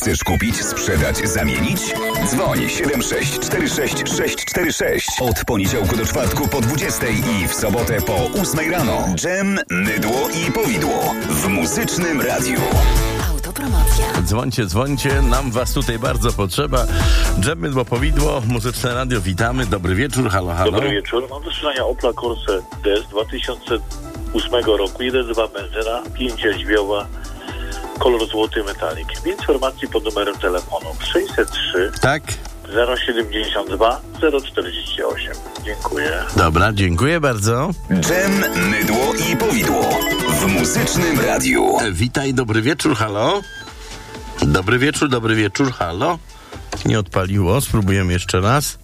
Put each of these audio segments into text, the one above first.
Chcesz kupić, sprzedać, zamienić? Dzwoń 7646 Od poniedziałku do czwartku po 20 i w sobotę po 8 rano. Dżem, mydło i powidło w Muzycznym Radiu. Autopromocja. Dzwońcie, nam was tutaj bardzo potrzeba. Dżem, mydło, powidło, Muzyczne Radio, witamy. Dobry wieczór, halo. Dobry wieczór. Mam do sprzedania Opla Corsa D z 2008 roku. 1.2 benzyna, 5 dźwioła, kolor złoty metalik. Informacji pod numerem telefonu 603 Tak? 072 048. Dziękuję. Dobra, dziękuję bardzo. Dżem, mydło i powidło w Muzycznym Radiu. Witaj, dobry wieczór, halo. Dobry wieczór, halo. Nie odpaliło, spróbujemy jeszcze raz.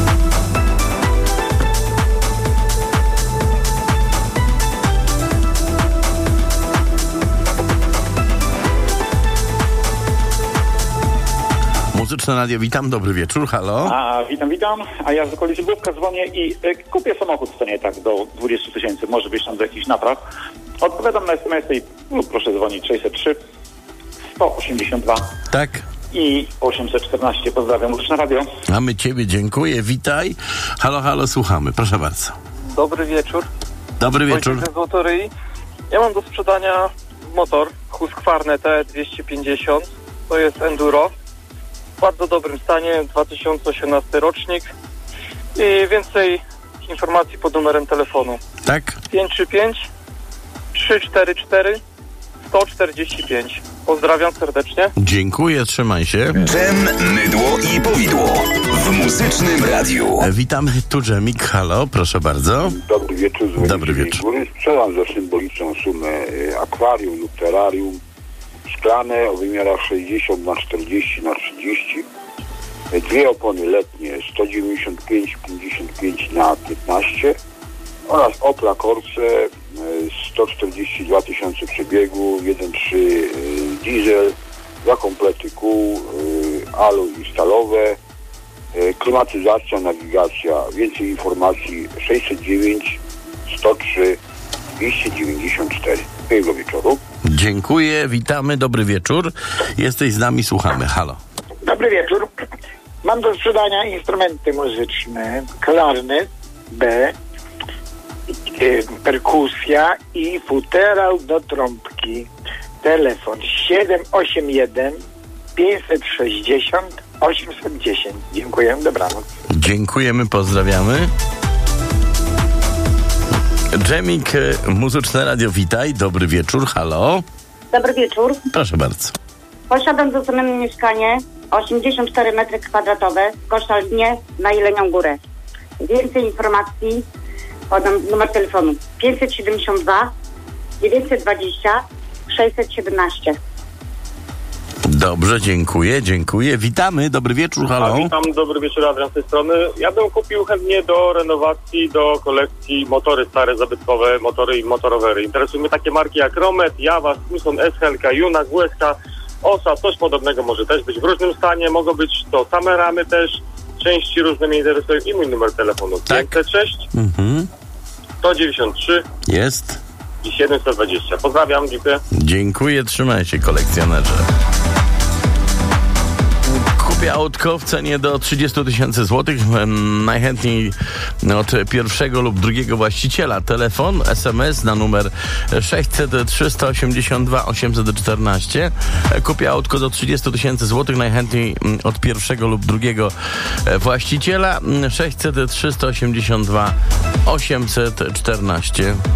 Muzyczne Radio, witam, dobry wieczór, halo. Witam. A ja z okolicy Główka dzwonię i kupię samochód w cenie tak do 20 000, może być tam do jakichś napraw. Odpowiadam na SMS-y i proszę dzwonić 603 182 Tak. i 814. Pozdrawiam, Muzyczne Radio. A my ciebie dziękuję, witaj. Halo, słuchamy, proszę bardzo. Dobry wieczór. Dobry wieczór. Wojciech z Motoryi. Ja mam do sprzedania motor Husqvarna T250. To jest enduro. W bardzo dobrym stanie, 2018 rocznik. I więcej informacji pod numerem telefonu. Tak? 535 344 145. Pozdrawiam serdecznie. Dziękuję, trzymaj się. Dżem, mydło i powidło w Muzycznym Radiu. Witamy, tu Dżemik, halo, proszę bardzo. Dobry wieczór. Dobry wieczór. Sprzedam za symboliczną sumę akwarium lub terrarium szklane o wymiarach 60 na 40 na 30. Dwie opony letnie 195 na 15 oraz Opla Corsa 142 000 przebiegu, 1.3 diesel, 2 komplety kół, alu i stalowe, klimatyzacja, nawigacja. Więcej informacji 609 103 294. Miłego wieczoru. Dziękuję, witamy, dobry wieczór. Jesteś z nami, słuchamy, halo. Dobry wieczór. Mam do sprzedania instrumenty muzyczne, klarnet B, perkusja i futerał do trąbki. Telefon 781 560 810. Dziękuję, dobranoc. Dziękujemy, pozdrawiamy. Dżemik, Muzyczne Radio, witaj, dobry wieczór, halo. Dobry wieczór. Proszę bardzo. Posiadam za cenę mieszkanie 84 m2 w Koszalinie na Jelenią Górę. Więcej informacji podam numer telefonu 572 920 617. Dobrze, dziękuję. Witamy, dobry wieczór, halo. Witam, dobry wieczór, Adrian z tej strony. Ja bym kupił chętnie do renowacji, do kolekcji motory stare, zabytkowe, motory i motorowery. Interesują mnie takie marki jak Romet, Jawa, Smithson, SHLK, Juna, WSK, OSA, coś podobnego może też być w różnym stanie. Mogą być to same ramy też, części różne mnie interesują i mój numer telefonu. Tak. 506 193 Jest. i 720. Pozdrawiam, dziękuję. Dziękuję, trzymaj się, kolekcjonerze. Kupię autko w cenie do 30 000 złotych. Najchętniej od pierwszego lub drugiego właściciela. Telefon, SMS na numer 600 382 814. Kupię autko do 30 000 złotych. Najchętniej od pierwszego lub drugiego właściciela. 600 382 814.